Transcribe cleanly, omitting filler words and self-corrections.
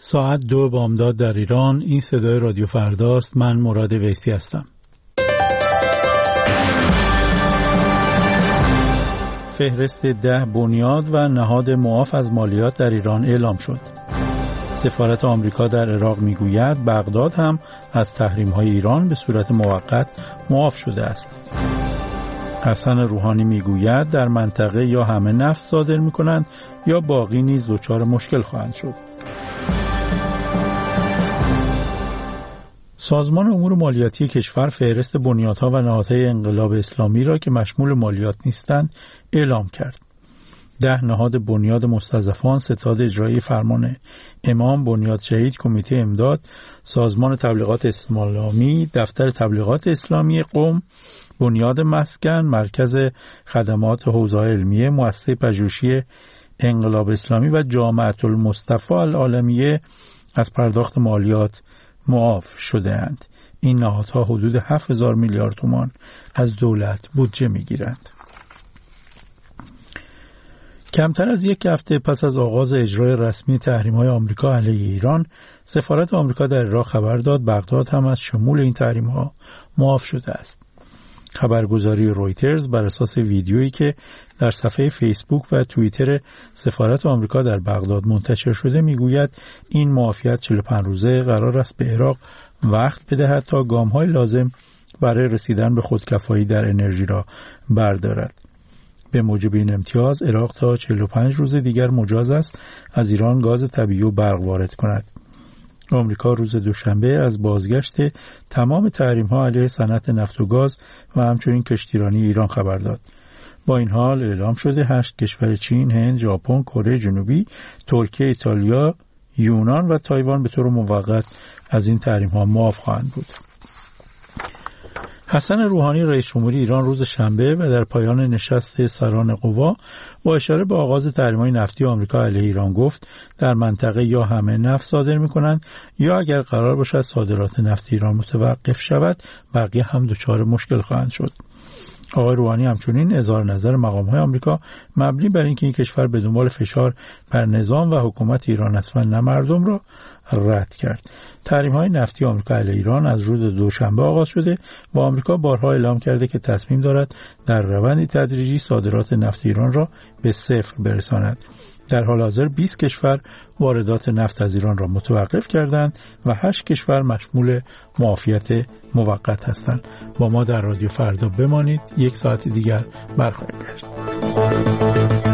ساعت 2 بامداد در ایران. این صدای رادیو فرداست. من مراد ویسی هستم. فهرست 10 بنیاد و نهاد معاف از مالیات در ایران اعلام شد. سفارت آمریکا در عراق میگوید بغداد هم از تحریم‌های ایران به صورت موقت معاف شده است. حسن روحانی میگوید در منطقه یا همه نفت صادر می‌کنند یا باقی نیز دچار مشکل خواهند شد. سازمان امور مالیاتی کشور فهرست بنیادها و نهادهای انقلاب اسلامی را که مشمول مالیات نیستند اعلام کرد. 10 نهاد بنیاد مستضعفان، ستاد اجرایی فرمان امام، بنیاد شهید، کمیته امداد، سازمان تبلیغات اسلامی، دفتر تبلیغات اسلامی قم، بنیاد مسکن، مرکز خدمات حوزه علمیه، مؤسسه پژوهشی انقلاب اسلامی و جامعة المصطفى العالمیه از پرداخت مالیات معاف شده‌اند. این نهادها حدود 7000 میلیارد تومان از دولت بودجه می‌گیرند. کمتر از یک هفته پس از آغاز اجرای رسمی تحریم‌های آمریکا علیه ایران، سفارت آمریکا در عراق خبر داد بغداد هم از شمول این تحریم‌ها معاف شده است. خبرگزاری رویترز بر اساس ویدیویی که در صفحه فیسبوک و توییتر سفارت آمریکا در بغداد منتشر شده میگوید این معافیت 45 روزه قرار است به عراق وقت بدهد تا گام‌های لازم برای رسیدن به خودکفایی در انرژی را بردارد. به موجب این امتیاز عراق تا 45 روز دیگر مجاز است از ایران گاز طبیعی و برق وارد کند. آمریکا روز دوشنبه از بازگشت تمام تحریم‌ها علیه صنعت نفت و گاز و همچنین کشتیرانی ایران خبر داد. با این حال اعلام شده 8 کشور چین، هند، ژاپن، کره جنوبی، ترکیه، ایتالیا، یونان و تایوان به طور موقت از این تحریم‌ها معاف خواهند بود. حسن روحانی رئیس جمهوری ایران روز شنبه و در پایان نشست سران قوا با اشاره به آغاز تحریم‌های نفتی آمریکا علیه ایران گفت در منطقه یا همه نفت صادر می‌کنند یا اگر قرار باشد صادرات نفت ایران متوقف شود بقیه هم دچار مشکل خواهند شد. آقای روحانی همچنین اظهار نظر مقام‌های آمریکا مبنی بر اینکه این کشور به دنبال فشار بر نظام و حکومت ایران است و نه مردم را رد کرد. تحریم‌های نفتی آمریکا علیه ایران از روز دوشنبه آغاز شده و آمریکا بارها اعلام کرده که تصمیم دارد در روندی تدریجی صادرات نفت ایران را به صفر برساند. در حال حاضر 20 کشور واردات نفت از ایران را متوقف کردند و 8 کشور مشمول معافیت موقت هستند. با ما در رادیو فردا بمانید. 1 ساعت دیگر برخواهیم گشت.